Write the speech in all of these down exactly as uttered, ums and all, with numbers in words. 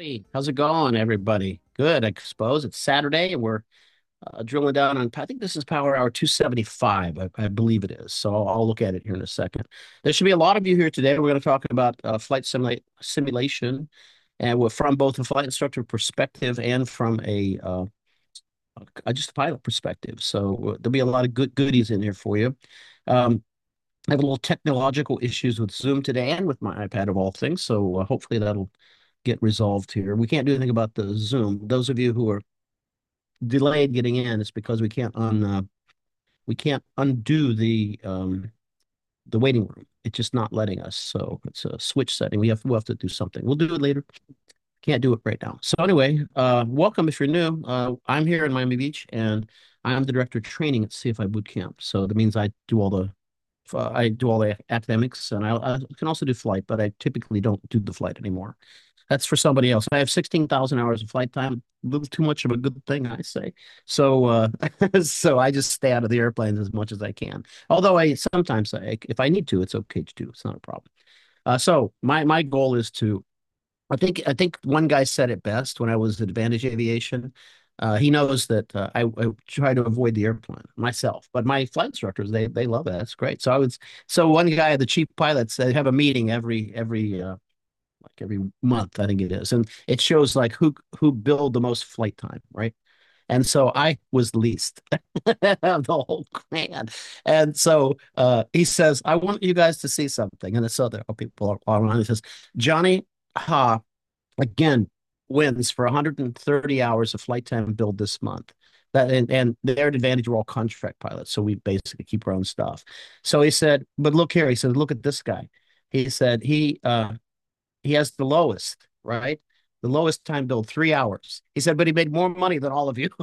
Hey, how's it going, everybody? Good, I suppose. It's Saturday, and we're uh, drilling down on, I think this is Power Hour two seventy-five, I, I believe it is. So I'll, I'll look at it here in a second. There should be a lot of you here today. We're going to talk about uh, flight simula simulation, and we're from both a flight instructor perspective and from a uh, uh, just a pilot perspective. So uh, there'll be a lot of good goodies in here for you. Um, I have a little technological issues with Zoom today and with my iPad of all things. So uh, hopefully that'll get resolved here. We can't do anything about the Zoom. Those of you who are delayed getting in, it's because we can't un uh, we can't undo the um the waiting room. It's just not letting us. So it's a switch setting. We have we'll have to do something. We'll do it later. Can't do it right now. So anyway, uh, welcome if you're new. Uh, I'm here in Miami Beach, and I'm the director of training at C F I Boot Camp. So that means I do all the uh, I do all the academics, and I, I can also do flight, but I typically don't do the flight anymore. That's for somebody else. I have sixteen thousand hours of flight time. A little too much of a good thing, I say. So, uh, so I just stay out of the airplanes as much as I can. Although I sometimes, I, if I need to, it's okay to do. It's not a problem. Uh, so my my goal is to I think I think one guy said it best when I was at Advantage Aviation. Uh, he knows that uh, I, I try to avoid the airplane myself, but my flight instructors they they love it. That's great. So I was so one guy, the chief pilots, they have a meeting every every uh, like every month, I think it is, and it shows like who who billed the most flight time, right? And so I was the least of the whole clan. And so uh, he says, I want you guys to see something. And so there are people all around. He says, Johnny Ha again wins for one hundred thirty hours of flight time billed this month. That and, and they're at Advantage, we're all contract pilots, so we basically keep our own stuff. So he said, but look here, he said, look at this guy. He said he uh he has the lowest, right? The lowest time billed, three hours. He said, but he made more money than all of you.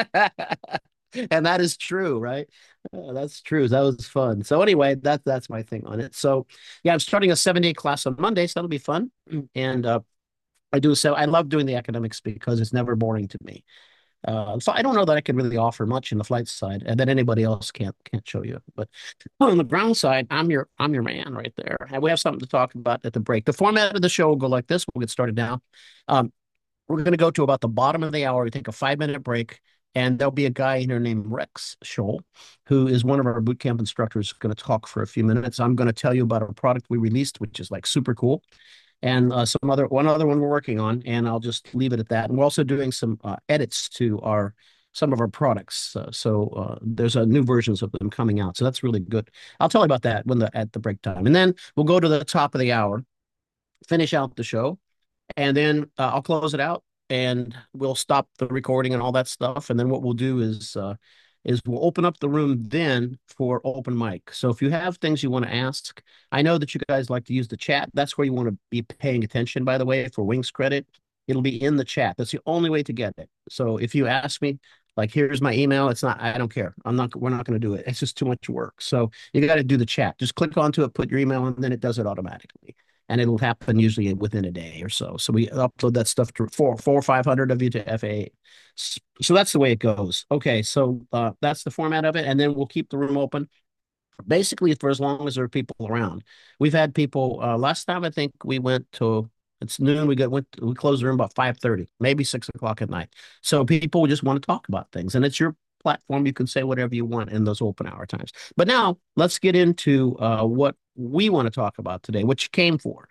And that is true, right? Uh, that's true. That was fun. So anyway, that that's my thing on it. So yeah, I'm starting a seven day class on Monday, so that'll be fun. And uh, I do so. I love doing the academics because it's never boring to me. Uh, so I don't know that I can really offer much in the flight side, and that anybody else can't can't show you. But on the ground side, I'm your I'm your man right there, and we have something to talk about at the break. The format of the show will go like this. We'll get started now. Um, we're going to go to about the bottom of the hour. We take a five minute break, and there'll be a guy here named Rex Scholl, who is one of our boot camp instructors, going to talk for a few minutes. I'm going to tell you about a product we released, which is like super cool, and uh, some other one other one we're working on, and I'll just leave it at that. And we're also doing some uh, edits to our some of our products. Uh, so uh, there's a new versions of them coming out. So that's really good. I'll tell you about that when the at the break time, and then we'll go to the top of the hour, finish out the show, and then uh, I'll close it out, and we'll stop the recording and all that stuff. And then what we'll do is uh, is we'll open up the room then for open mic. So if you have things you want to ask, I know that you guys like to use the chat. That's where you want to be paying attention, by the way, for Wings credit. It'll be in the chat. That's the only way to get it. So if you ask me, like, here's my email, it's not, I don't care. I'm not, we're not going to do it. It's just too much work. So you got to do the chat. Just click onto it, put your email, and then it does it automatically. And it'll happen usually within a day or so. So we upload that stuff to four, four or five hundred of you to F A A. So that's the way it goes. Okay, so uh, that's the format of it, and then we'll keep the room open basically for as long as there are people around. We've had people. Uh, last time I think we went to it's noon. We got went we closed the room about five thirty, maybe six o'clock at night. So people just want to talk about things, and it's your platform. You can say whatever you want in those open hour times. But now let's get into uh, what we want to talk about today, what you came for.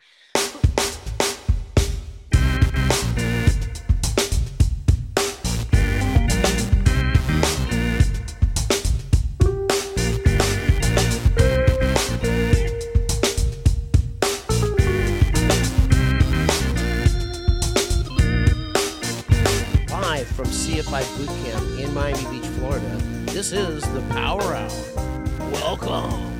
Live from C F I Boot Camp in Miami Beach, Florida, this is the Power Hour. Welcome.